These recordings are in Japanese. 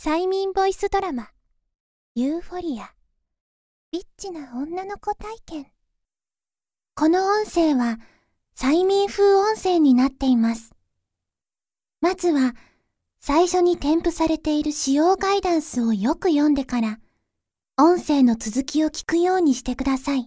催眠ボイスドラマ、ユーフォリア、リッチな女の子体験。この音声は催眠風音声になっています。まずは最初に添付されている使用ガイダンスをよく読んでから、音声の続きを聞くようにしてください。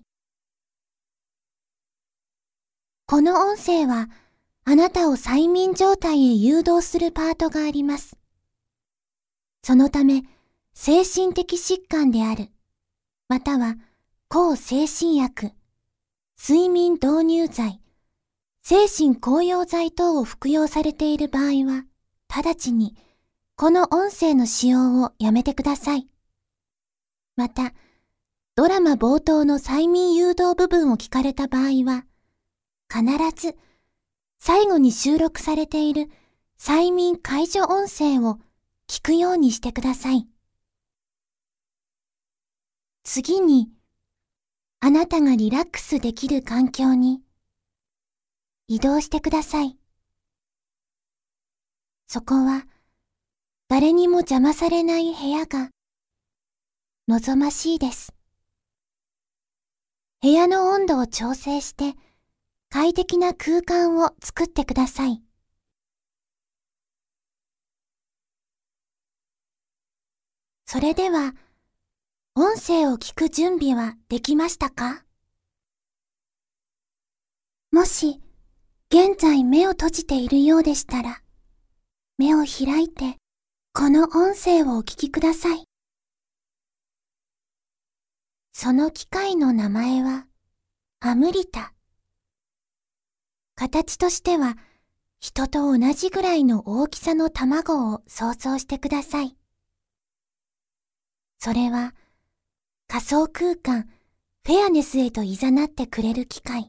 この音声はあなたを催眠状態へ誘導するパートがあります。そのため、精神的疾患である、または抗精神薬、睡眠導入剤、精神高揚剤等を服用されている場合は、直ちにこの音声の使用をやめてください。また、ドラマ冒頭の催眠誘導部分を聞かれた場合は、必ず最後に収録されている催眠解除音声を聞くようにしてください。次に、あなたがリラックスできる環境に移動してください。そこは誰にも邪魔されない部屋が望ましいです。部屋の温度を調整して快適な空間を作ってください。それでは、音声を聞く準備はできましたか？もし、現在目を閉じているようでしたら、目を開いて、この音声をお聞きください。その機械の名前は、アムリタ。形としては、人と同じぐらいの大きさの卵を想像してください。それは、仮想空間、フェアネスへと誘ってくれる機械。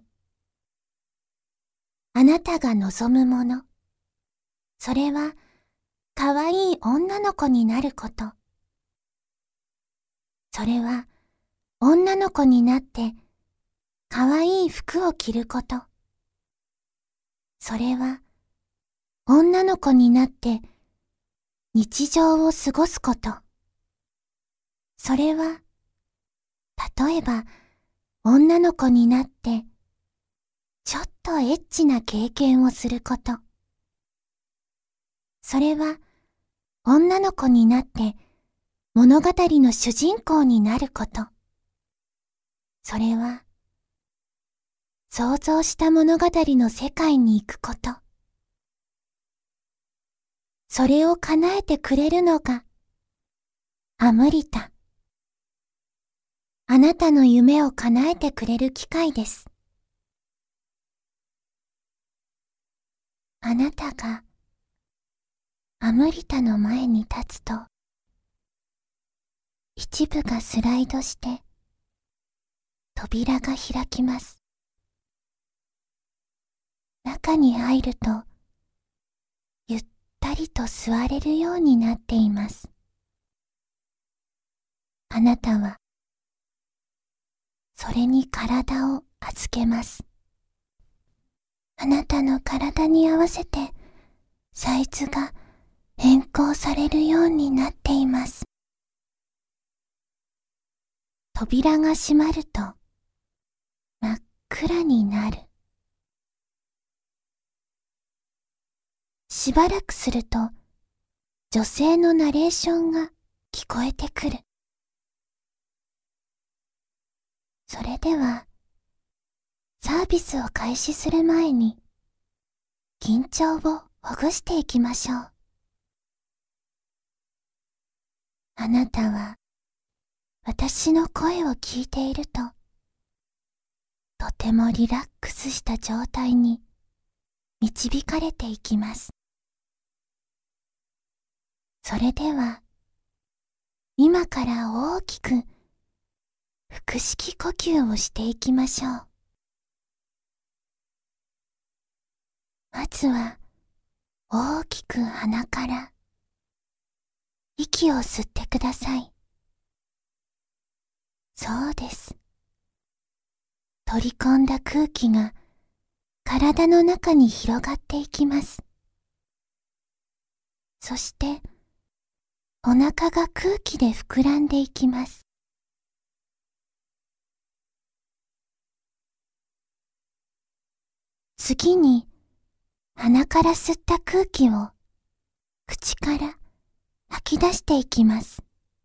あなたが望むもの。それは、可愛い女の子になること。それは、女の子になって、可愛い服を着ること。それは、女の子になって、日常を過ごすこと。それは、例えば、女の子になって、ちょっとエッチな経験をすること。それは、女の子になって、物語の主人公になること。それは、想像した物語の世界に行くこと。それを叶えてくれるのが、アムリタ。あなたの夢を叶えてくれる機械です。あなたが、アムリタの前に立つと、一部がスライドして、扉が開きます。中に入ると、ゆったりと座れるようになっています。あなたは、それに体を預けます。あなたの体に合わせて、サイズが変更されるようになっています。扉が閉まると、真っ暗になる。しばらくすると、女性のナレーションが聞こえてくる。それでは、サービスを開始する前に、緊張をほぐしていきましょう。あなたは、私の声を聞いていると、とてもリラックスした状態に導かれていきます。それでは、今から大きく腹式呼吸をしていきましょう。まずは、大きく鼻から息を吸ってください。そうです。取り込んだ空気が体の中に広がっていきます。そして、 お腹が空気で膨らんでいきます。次に、鼻から吸った空気を口から吐き出していきます。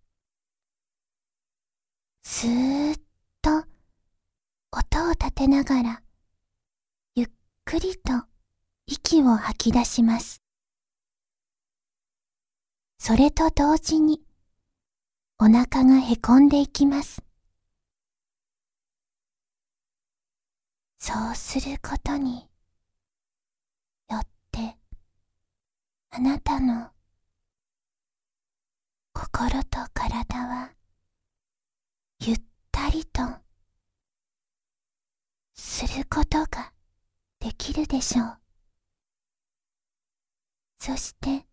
スーッと音を立てながら、ゆっくりと息を吐き出します。それと同時に、お腹がへこんでいきます。そうすることによって、あなたの心と体はゆったりとすることができるでしょう。そして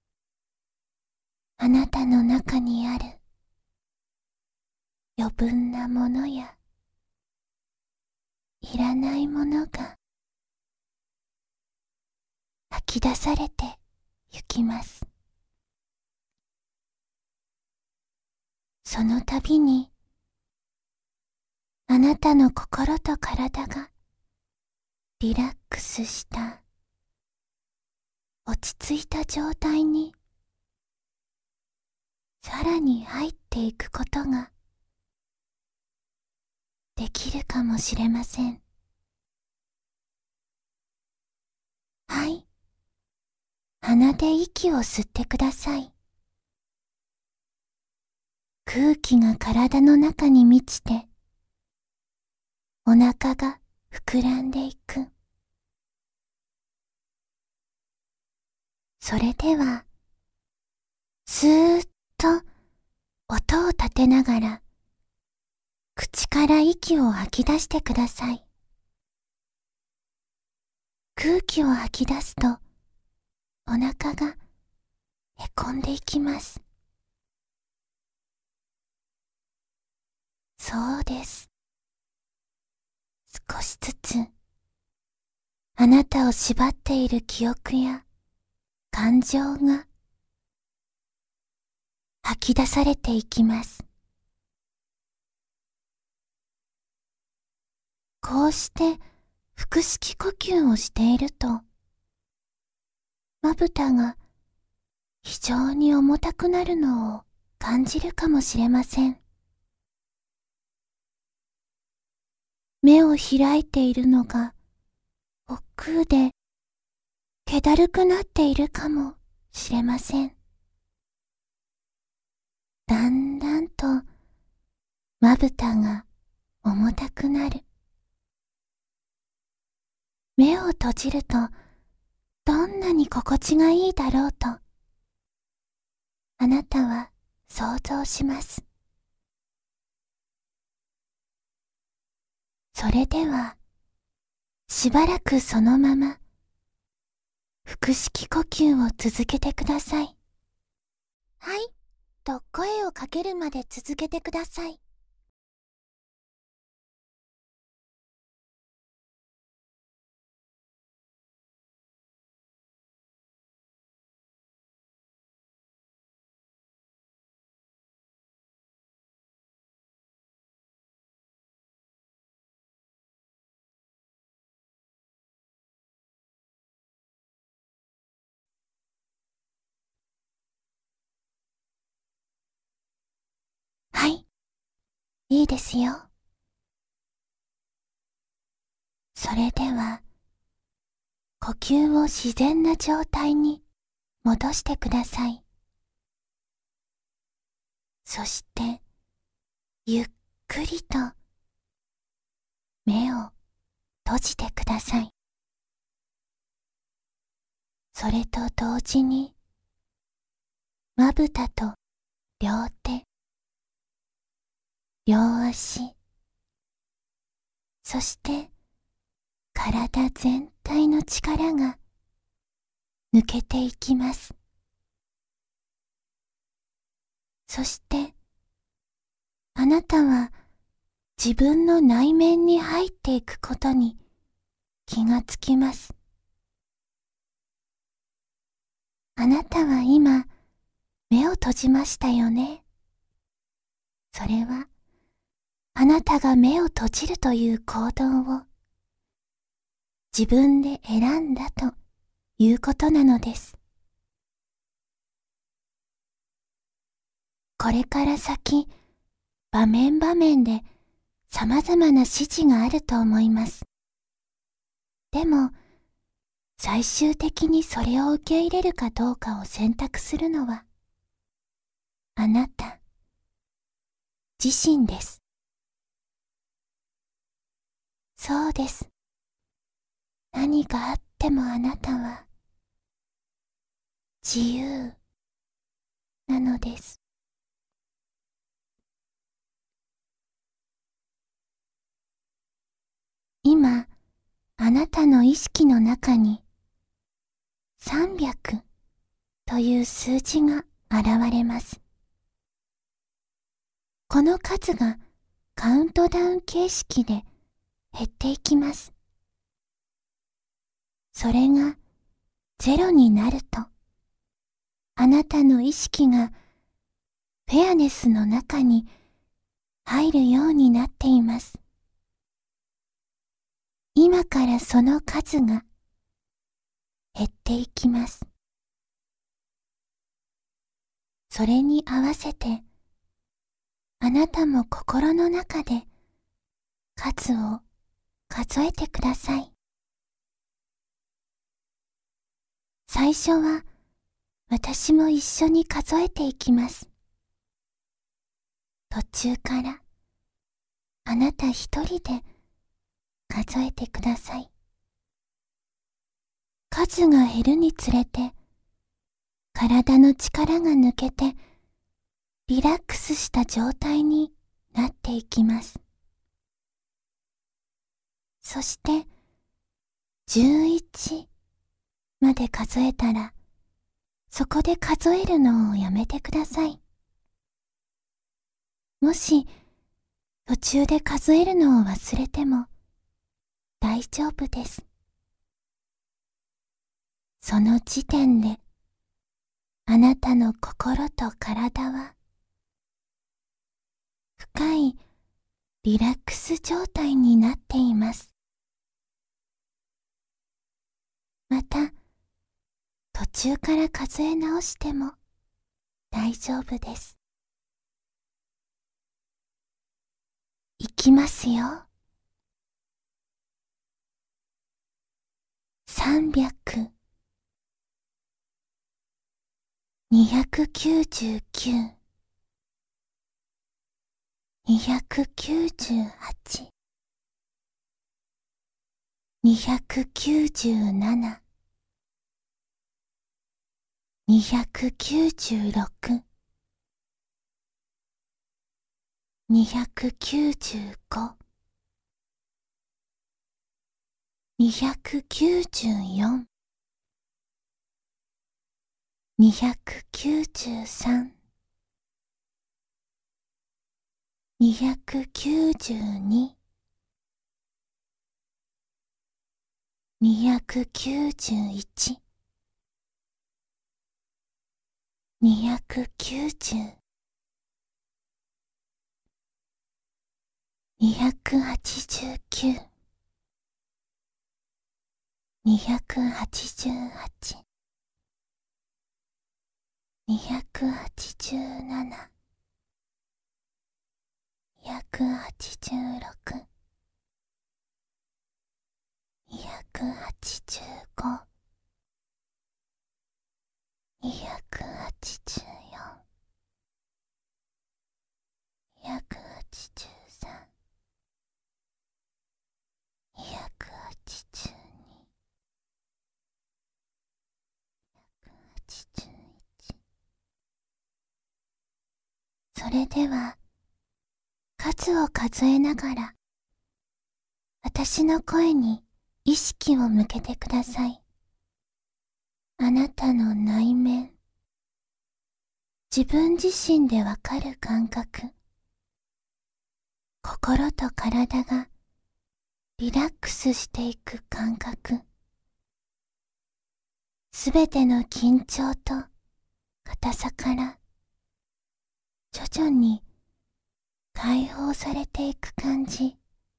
あなたの中にある余分なものやいらないものが吐き出されてゆきます。その度にあなたの心と体がリラックスした落ち着いた状態にさらに入っていくことができるかもしれません。はい。鼻で息を吸ってください。空気が体の中に満ちて、お腹が膨らんでいく。それでは、スーッと音を立てながら、口から息を吐き出してください。空気を吐き出すと、お腹がへこんでいきます。そうです。少しずつ、あなたを縛っている記憶や感情が吐き出されていきます。こうして腹式呼吸をしていると、まぶたが非常に重たくなるのを感じるかもしれません。目を開いているのが億劫で気だるくなっているかもしれません。だんだんとまぶたが重たくなる。目を閉じるとどんなに心地がいいだろうとあなたは想像します。それではしばらくそのまま腹式呼吸を続けてください。はいと声をかけるまで続けてください。はい、いいですよ。それでは、呼吸を自然な状態に戻してください。そして、ゆっくりと目を閉じてください。それと同時に、まぶたと両手、両足、そして体全体の力が抜けていきます。そして、あなたは自分の内面に入っていくことに気がつきます。あなたは今、 目を閉じましたよね。それは、あなたが目を閉じるという行動を自分で選んだということなのです。これから先、場面場面で様々な指示があると思います。でも、最終的にそれを受け入れるかどうかを選択するのは、あなた自身です。そうです。何があってもあなたは自由なのです。今、あなたの意識の中に300という数字が現れます。この数がカウントダウン形式で減っていきます。それが0になると、あなたの意識がフェアネスの中に入るようになっています。今からその数が減っていきます。それに合わせて、あなたも心の中で数を数えてください。最初は私も一緒に数えていきます。途中からあなた一人で数えてください。数が減るにつれて、体の力が抜けて、リラックスした状態になっていきます。そして、11まで数えたら、そこで数えるのをやめてください。もし、途中で数えるのを忘れても大丈夫です。その時点で、あなたの心と体は、深いリラックス状態になっています。また、途中から数え直しても大丈夫です。いきますよ。300、299、298、297、296、295、294、293、292、291、290、289、288、287、286、285、284、283、282、281。それでは、数を数えながら、私の声に意識を向けてください。あなたの内面、自分自身でわかる感覚、心と体がリラックスしていく感覚、すべての緊張と硬さから徐々に解放されていく感じ。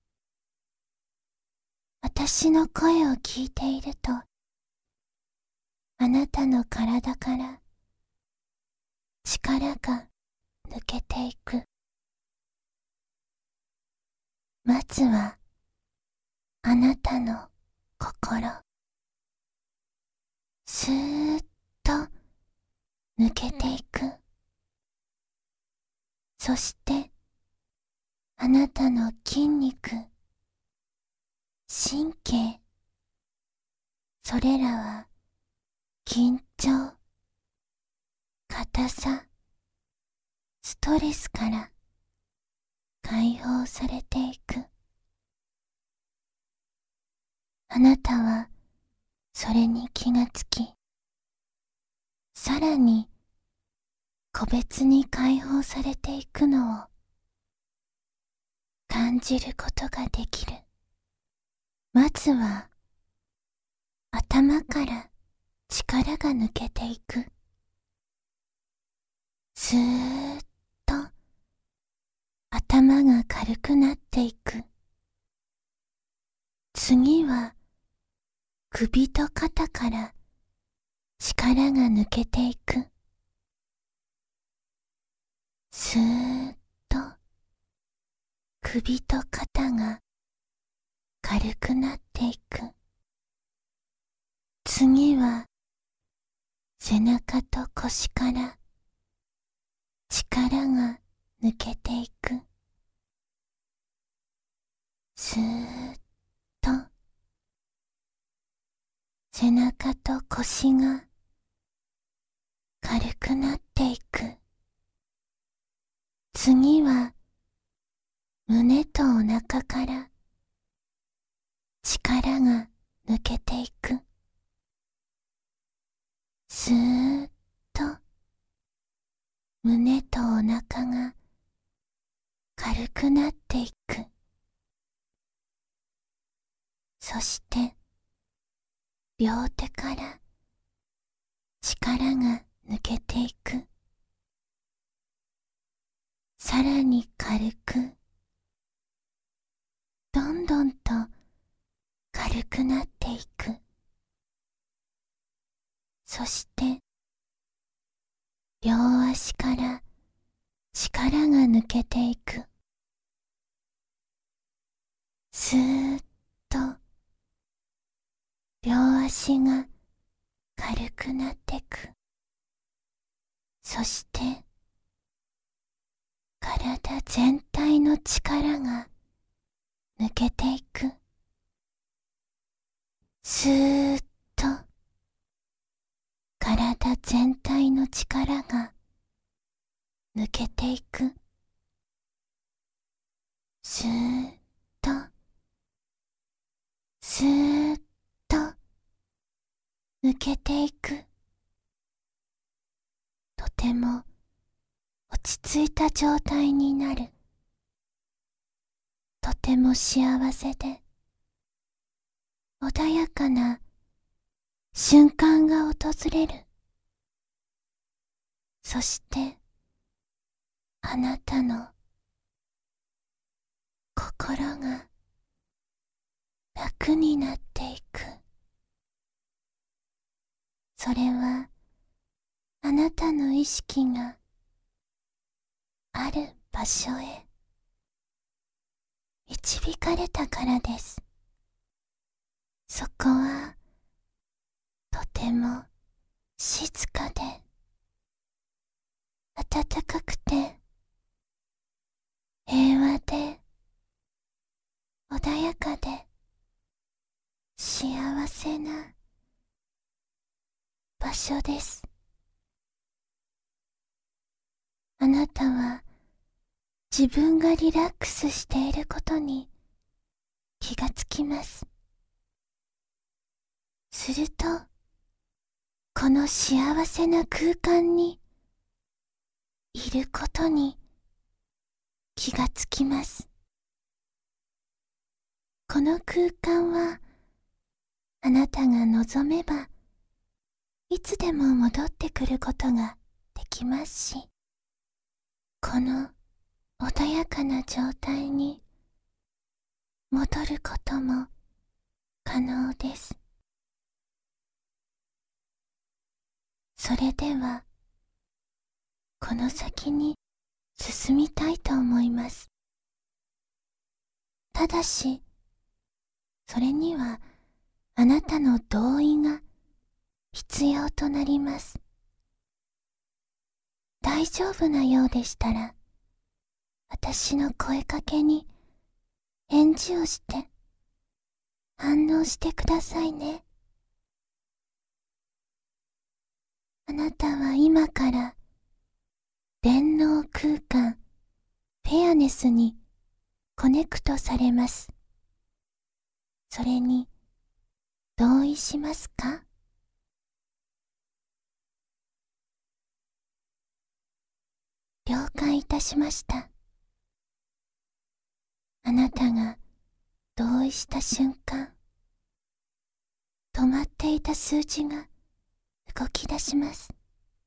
私の声を聞いていると、あなたの体から力が抜けていく。まずはあなたの心、スーッと抜けていく。そしてあなたの筋肉、神経、それらは緊張、硬さ、ストレスから解放されていく。あなたはそれに気がつき、さらに個別に解放されていくのを感じることができる。まずは頭から力が抜けていく。スーッと頭が軽くなっていく。次は首と肩から力が抜けていく。スーッと首と肩が軽くなっていく。次は背中と腰から力が抜けていく。スーッと背中と腰が軽くなっていく。次は胸とお腹から力が抜けていく。スーッと胸とお腹が軽くなっていく。そして両手から力が抜けていく。さらに軽く、どんどんと軽くなっていく。そして両足から力が抜けていく。スーッと両足が軽くなってく。そして体全体の力が抜けていく。スーッと体全体の力が抜けていく。スーッとスーッと抜けていく。とても落ち着いた状態になる。とても幸せで穏やかな瞬間が訪れる。そしてあなたの心が楽になっていく。それはあなたの意識がある場所へ導かれたからです。そこはとても静かで暖かくて平和で穏やかで幸せな場所です。あなたは自分がリラックスしていることに気がつきます。すると、この幸せな空間にいることに気がつきます。この空間はあなたが望めばいつでも戻ってくることがきますし、この穏やかな状態に戻ることも可能です。それでは、この先に進みたいと思います。ただし、それにはあなたの同意が必要となります。大丈夫なようでしたら、私の声かけに返事をして反応してくださいね。あなたは今から電脳空間フェアネスにコネクトされます。それに同意しますか？了解いたしました。あなたが同意した瞬間、止まっていた数字が動き出します。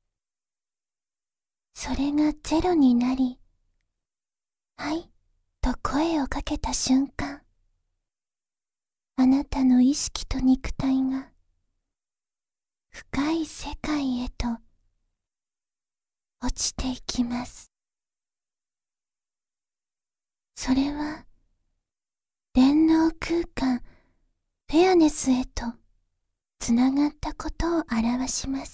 それがゼロになり、はいと声をかけた瞬間、あなたの意識と肉体が深い世界へと落ちていきます。それは電脳空間フェアネスへとつながったことを表します。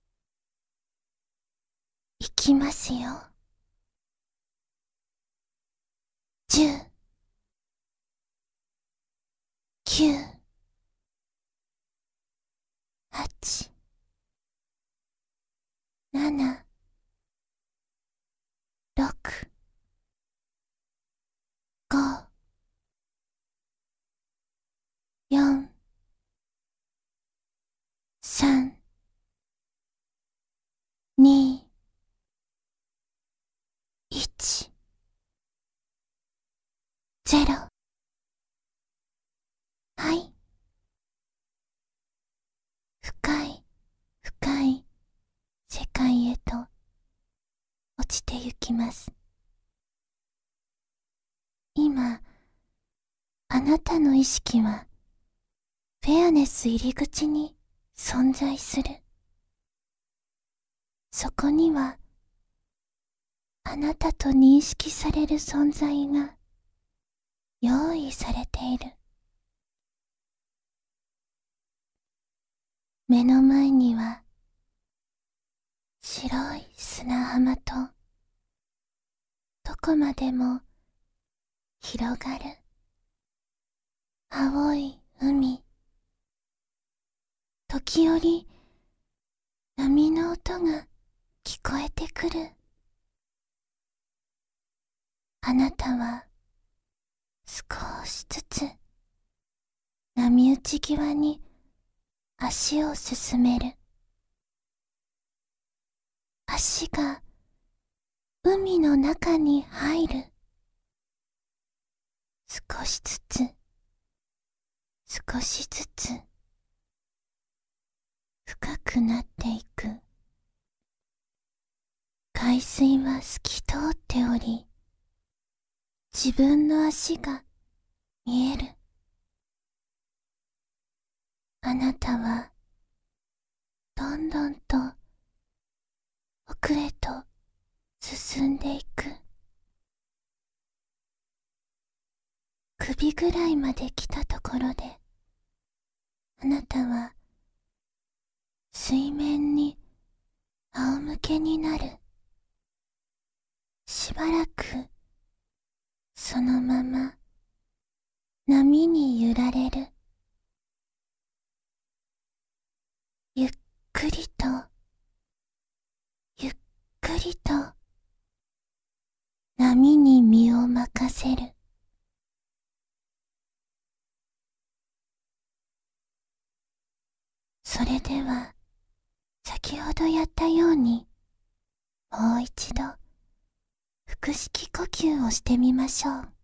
いきますよ。10、9、8、7、6、5、4、3、2、1、0。はい。深い、深い世界へと落ちてゆきます。今、あなたの意識はフェアネス入り口に存在する。そこにはあなたと認識される存在が用意されている。目の前には白い砂浜とどこまでも広がる青い海。時折波の音が聞こえてくる。あなたは少しずつ波打ち際に足を進める。足が海の中に入る。少しずつ、少しずつ深くなっていく。海水は透き通っており、自分の足が見える。あなたはどんどんと奥へと進んでいく。首ぐらいまで来たところで、あなたは水面に仰向けになる。しばらくそのまま波に揺られる。ゆっくりとゆっくりと波に身を任せる。それでは先ほどやったようにもう一度腹式呼吸をしてみましょう。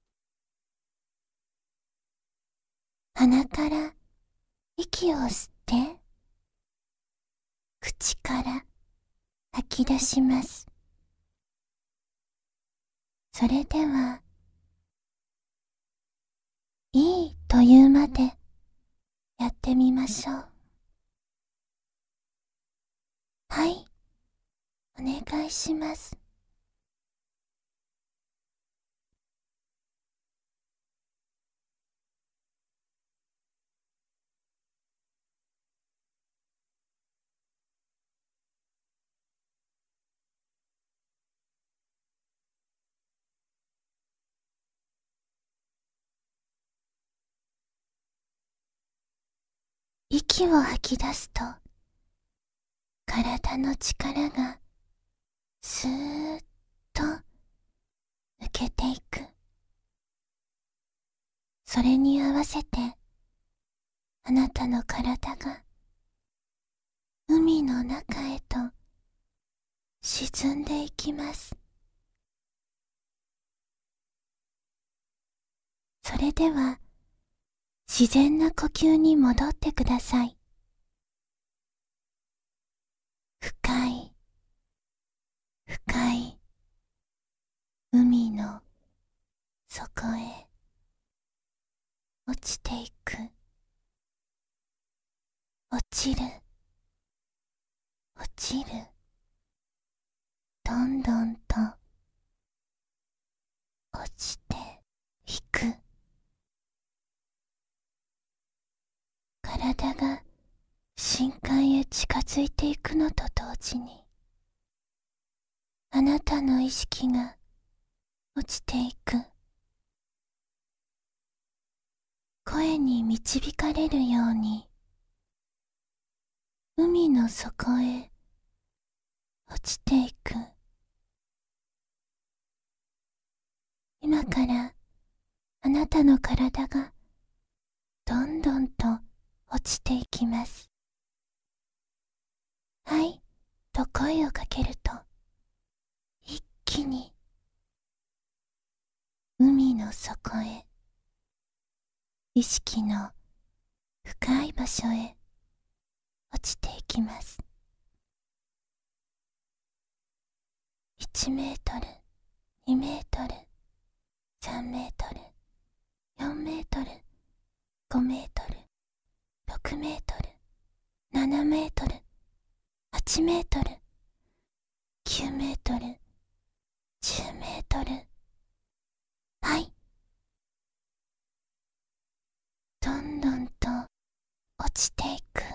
鼻から息を吸って、口から吐き出します。それでは、いいというまでやってみましょう。はい、お願いします。息を吐き出すと、体の力がスーッと抜けていく。それに合わせて、あなたの体が海の中へと沈んでいきます。それでは、自然な呼吸に戻ってください。深い、深い、海の底へ落ちていく。落ちる、落ちる。どんどんと落ちていく。体が深海へ近づいていくのと同時に、あなたの意識が落ちていく。声に導かれるように、海の底へ落ちていく。今からあなたの体がどんどんと落ちていきます。はいと声をかけると、一気に海の底へ、意識の深い場所へ落ちていきます。1メートル、2メートル、3メートル、4メートル、5メートル、6メートル、7メートル、8メートル、9メートル、10メートル。はい。どんどんと落ちていく。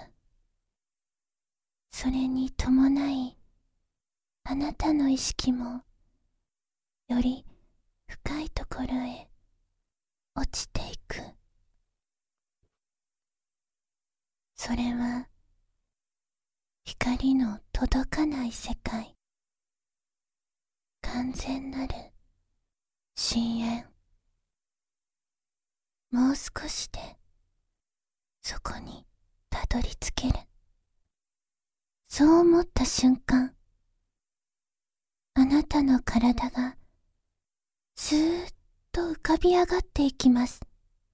それに伴い、あなたの意識もより深いところへ落ちていく。それは光の届かない世界。完全なる深淵。もう少しでそこにたどり着ける。そう思った瞬間、あなたの体がスーッと浮かび上がっていきます。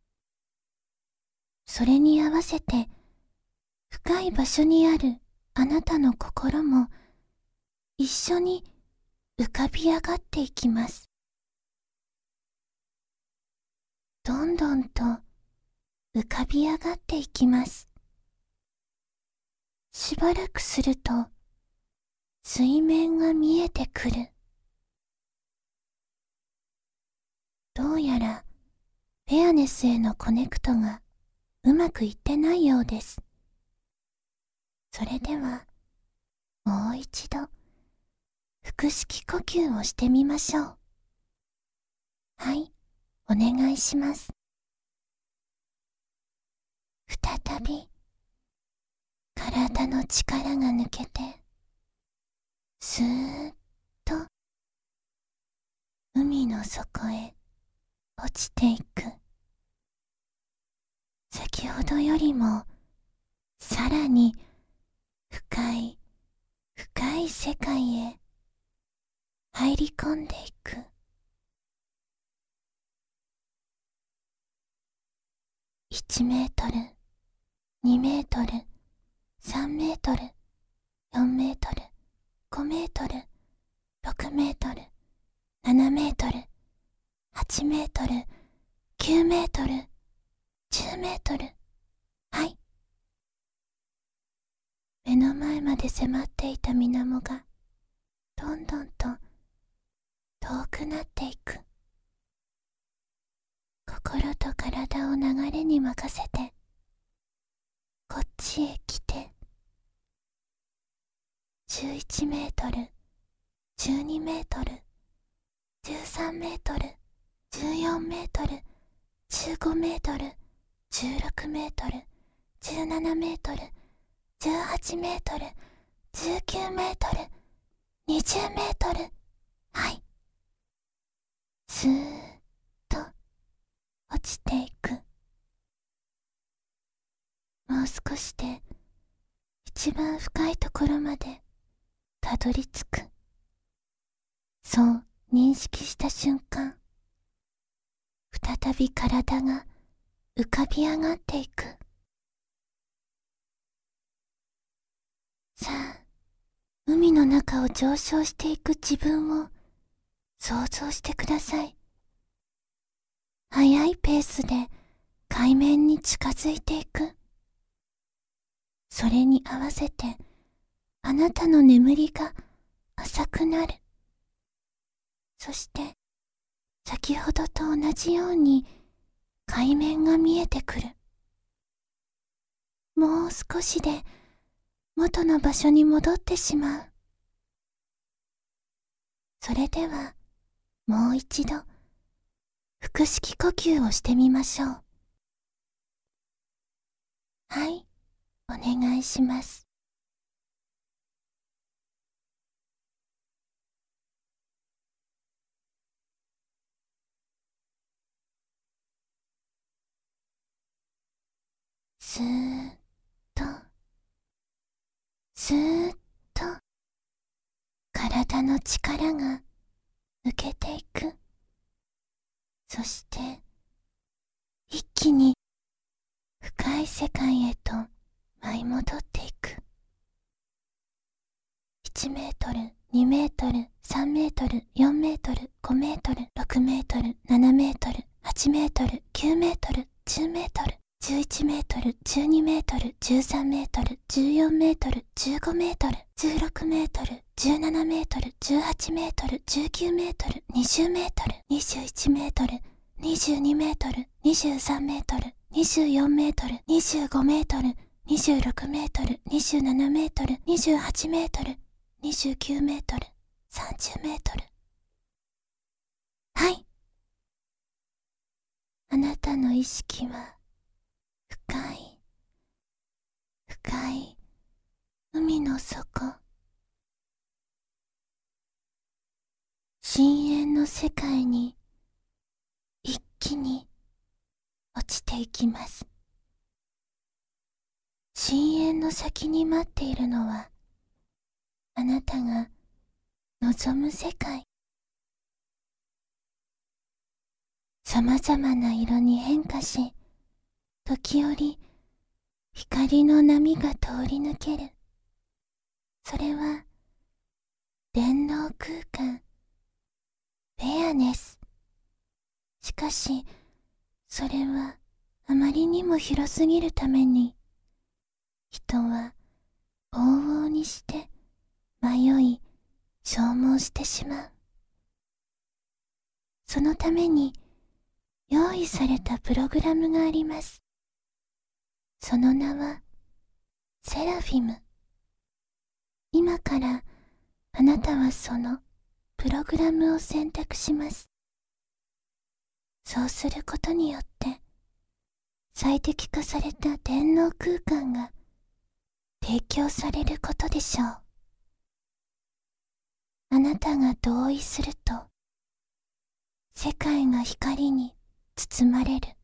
それに合わせて深い場所にあるあなたの心も一緒に浮かび上がっていきます。どんどんと浮かび上がっていきます。しばらくすると水面が見えてくる。どうやらフェアネスへのコネクトがうまくいってないようです。それではもう一度腹式呼吸をしてみましょう。はい、お願いします。再び体の力が抜けて、スーッと海の底へ落ちていく。先ほどよりもさらに深い深い世界へ入り込んでいく。1メートル、2メートル、3メートル、4メートル、 5メートル、6メートル、7メートル、8メートル、9メートル、10メートル。はい。目の前まで迫っていた水面がどんどんと遠くなっていく。心と体を流れに任せてこっちへ来て、11メートル、12メートル、13メートル、14メートル、15メートル、16メートル、17メートル、18メートル、19メートル、20メートル。はい。スーッと落ちていく。もう少しで一番深いところまでたどり着く。そう認識した瞬間、再び体が浮かび上がっていく。さあ、海の中を上昇していく自分を想像してください。速いペースで海面に近づいていく。それに合わせてあなたの眠りが浅くなる。そして先ほどと同じように海面が見えてくる。もう少しで元の場所に戻ってしまう。それではもう一度腹式呼吸をしてみましょう。はい、お願いします。スーッと、スーッと体の力が抜けていく。そして一気に深い世界へと舞い戻っていく。1メートル、2メートル、3メートル、4メートル、5メートル、6メートル、7メートル、8メートル、9メートル、10メートル、11メートル、12メートル、13メートル、14メートル、15メートル、16メートル、17メートル、18メートル、19メートル、20メートル、21メートル、22メートル、23メートル、24メートル、25メートル、26メートル、27メートル、28メートル、29メートル、30メートル。はい。あなたの意識は深い、深い海の底、深淵の世界に一気に落ちていきます。深淵の先に待っているのはあなたが望む世界。さまざまな色に変化し、時折光の波が通り抜ける。それは電脳空間、フェアネス。しかしそれはあまりにも広すぎるために、人は往々にして迷い消耗してしまう。そのために用意されたプログラムがあります。その名はセラフィム。今からあなたはそのプログラムを選択します。そうすることによって最適化された電脳空間が提供されることでしょう。あなたが同意すると世界が光に包まれる。